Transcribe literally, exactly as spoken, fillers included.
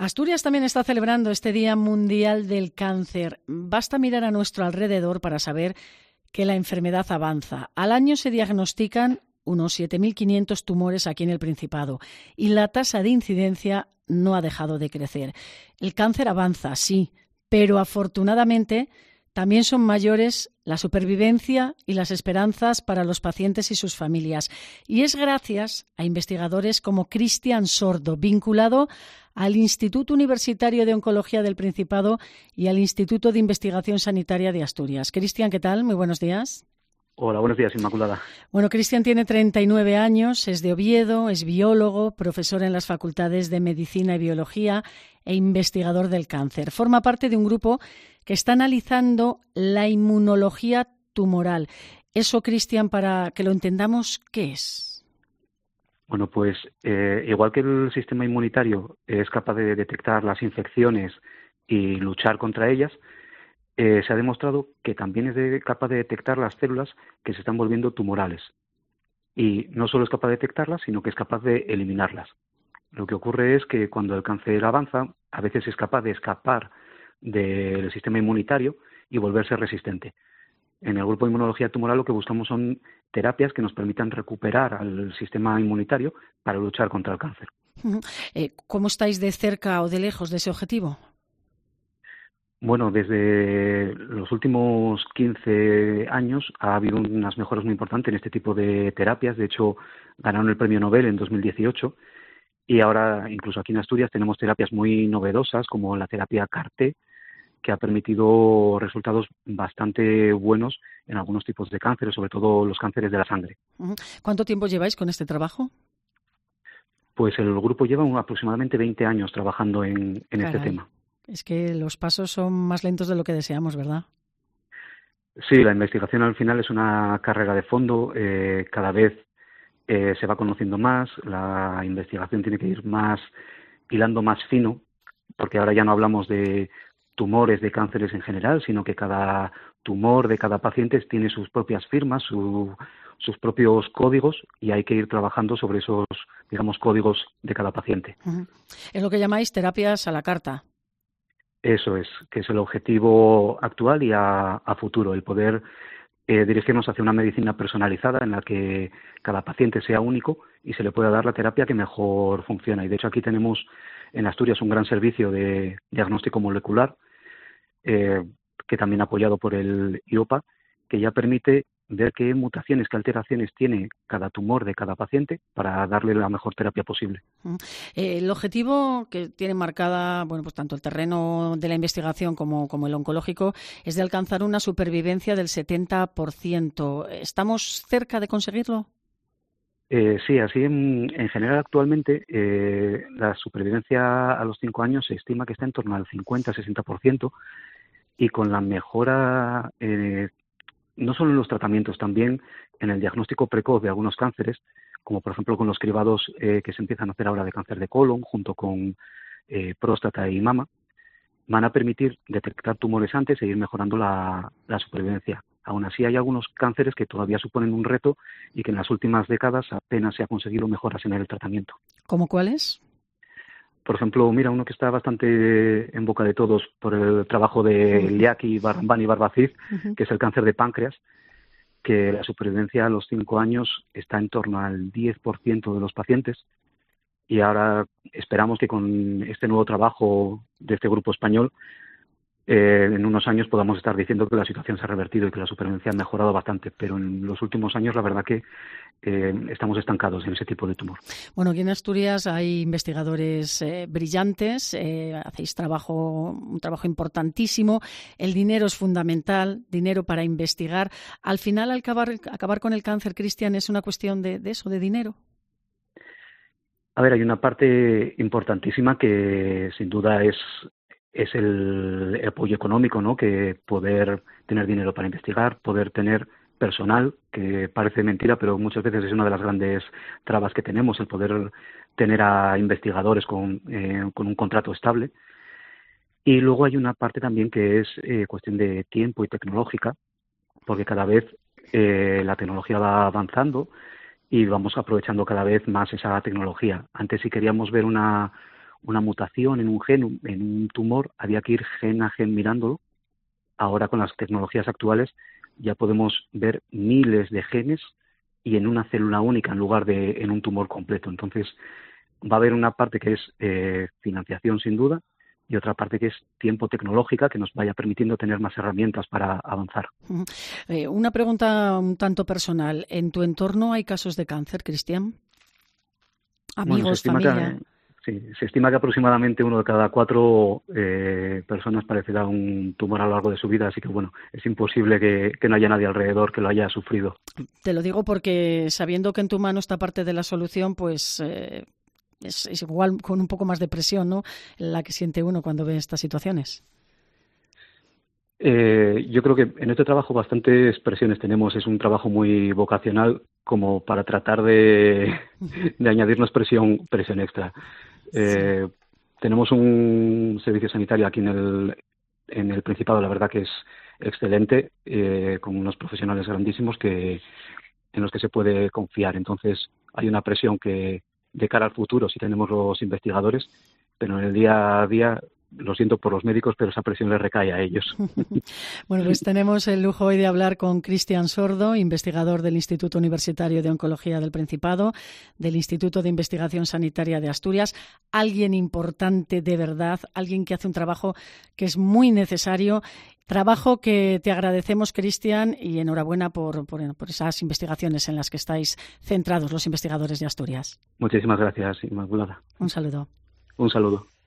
Asturias también está celebrando este Día Mundial del Cáncer. Basta mirar a nuestro alrededor para saber que la enfermedad avanza. Al año se diagnostican unos siete mil quinientos tumores aquí en el Principado y la tasa de incidencia no ha dejado de crecer. El cáncer avanza, sí, pero afortunadamente también son mayores la supervivencia y las esperanzas para los pacientes y sus familias. Y es gracias a investigadores como Cristian Sordo, vinculado al Instituto Universitario de Oncología del Principado y al Instituto de Investigación Sanitaria de Asturias. Cristian, ¿qué tal? Muy buenos días. Hola, buenos días, Inmaculada. Bueno, Cristian tiene treinta y nueve años, es de Oviedo, es biólogo, profesor en las facultades de Medicina y Biología e investigador del cáncer. Forma parte de un grupo que está analizando la inmunología tumoral. Eso, Cristian, para que lo entendamos, ¿qué es? Bueno, pues eh, igual que el sistema inmunitario es capaz de detectar las infecciones y luchar contra ellas, eh, se ha demostrado que también es de, capaz de detectar las células que se están volviendo tumorales. Y no solo es capaz de detectarlas, sino que es capaz de eliminarlas. Lo que ocurre es que cuando el cáncer avanza, a veces es capaz de escapar del sistema inmunitario y volverse resistente. En el grupo de inmunología tumoral lo que buscamos son terapias que nos permitan recuperar al sistema inmunitario para luchar contra el cáncer. ¿Cómo estáis de cerca o de lejos de ese objetivo? Bueno, desde los últimos quince años ha habido unas mejoras muy importantes en este tipo de terapias. De hecho, ganaron el premio Nobel en dos mil dieciocho y ahora incluso aquí en Asturias tenemos terapias muy novedosas como la terapia C A R T, que ha permitido resultados bastante buenos en algunos tipos de cánceres, sobre todo los cánceres de la sangre. ¿Cuánto tiempo lleváis con este trabajo? Pues el grupo lleva un, aproximadamente veinte años trabajando en, en este tema. Es que los pasos son más lentos de lo que deseamos, ¿verdad? Sí, la investigación al final es una carrera de fondo. Eh, cada vez eh, se va conociendo más, la investigación tiene que ir más hilando más fino, porque ahora ya no hablamos de tumores, de cánceres en general, sino que cada tumor de cada paciente tiene sus propias firmas, su, sus propios códigos y hay que ir trabajando sobre esos, digamos, códigos de cada paciente. Uh-huh. Es lo que llamáis terapias a la carta. Eso es, que es el objetivo actual y a, a futuro, el poder eh, dirigirnos hacia una medicina personalizada en la que cada paciente sea único y se le pueda dar la terapia que mejor funciona. Y de hecho aquí tenemos en Asturias un gran servicio de diagnóstico molecular, eh, que también apoyado por el I O P A, que ya permite ver qué mutaciones, qué alteraciones tiene cada tumor de cada paciente para darle la mejor terapia posible. Eh, el objetivo que tiene marcada, bueno, pues tanto el terreno de la investigación como, como el oncológico es de alcanzar una supervivencia del setenta por ciento. ¿Estamos cerca de conseguirlo? Eh, sí, así en, en general actualmente eh, la supervivencia a los cinco años se estima que está en torno al cincuenta a sesenta por ciento y con la mejora eh, no solo en los tratamientos, también en el diagnóstico precoz de algunos cánceres, como por ejemplo con los cribados eh, que se empiezan a hacer ahora de cáncer de colon, junto con eh, próstata y mama, van a permitir detectar tumores antes e ir mejorando la, la supervivencia. Aún así hay algunos cánceres que todavía suponen un reto y que en las últimas décadas apenas se ha conseguido mejoras en el tratamiento. ¿Cómo cuáles? Por ejemplo, mira, uno que está bastante en boca de todos por el trabajo de Liaki, Barrambán y Barbacid, uh-huh. que es el cáncer de páncreas, que la supervivencia a los cinco años está en torno al diez por ciento de los pacientes. Y ahora esperamos que con este nuevo trabajo de este grupo español, eh, en unos años podamos estar diciendo que la situación se ha revertido y que la supervivencia ha mejorado bastante. Pero en los últimos años, la verdad que eh, estamos estancados en ese tipo de tumor. Bueno, aquí en Asturias hay investigadores eh, brillantes, eh, hacéis trabajo, un trabajo importantísimo. El dinero es fundamental, dinero para investigar. Al final, al acabar, acabar con el cáncer, Cristian, ¿es una cuestión de, de eso, de dinero? A ver, hay una parte importantísima que sin duda es, es el, el apoyo económico, ¿no? Que poder tener dinero para investigar, poder tener personal, que parece mentira, pero muchas veces es una de las grandes trabas que tenemos, el poder tener a investigadores con, eh, con un contrato estable. Y luego hay una parte también que es eh, cuestión de tiempo y tecnológica, porque cada vez eh, la tecnología va avanzando y vamos aprovechando cada vez más esa tecnología. Antes, si queríamos ver una, una mutación en un gen, en un tumor, había que ir gen a gen mirándolo. Ahora con las tecnologías actuales ya podemos ver miles de genes y en una célula única en lugar de en un tumor completo. Entonces va a haber una parte que es eh, financiación sin duda y otra parte que es tiempo tecnológica que nos vaya permitiendo tener más herramientas para avanzar. Eh, una pregunta un tanto personal. ¿En tu entorno hay casos de cáncer, Cristian? Amigos, bueno, familia. Que, sí, se estima que aproximadamente uno de cada cuatro eh, personas padecerá un tumor a lo largo de su vida, así que bueno, es imposible que, que no haya nadie alrededor que lo haya sufrido. Te lo digo porque sabiendo que en tu mano está parte de la solución, pues eh, es, es igual con un poco más de presión, ¿no?, la que siente uno cuando ve estas situaciones. Eh, yo creo que en este trabajo bastantes presiones tenemos. Es un trabajo muy vocacional como para tratar de, de añadirnos presión, presión extra. Eh, sí. Tenemos un servicio sanitario aquí en el, en el Principado, la verdad que es excelente, eh, con unos profesionales grandísimos que en los que se puede confiar. Entonces hay una presión que de cara al futuro si tenemos los investigadores, pero en el día a día lo siento por los médicos, pero esa presión les recae a ellos. Bueno, pues tenemos el lujo hoy de hablar con Cristian Sordo, investigador del Instituto Universitario de Oncología del Principado, del Instituto de Investigación Sanitaria de Asturias, alguien importante de verdad, alguien que hace un trabajo que es muy necesario, trabajo que te agradecemos, Cristian, y enhorabuena por, por, por esas investigaciones en las que estáis centrados los investigadores de Asturias. Muchísimas gracias, Inmaculada. Un saludo. Un saludo.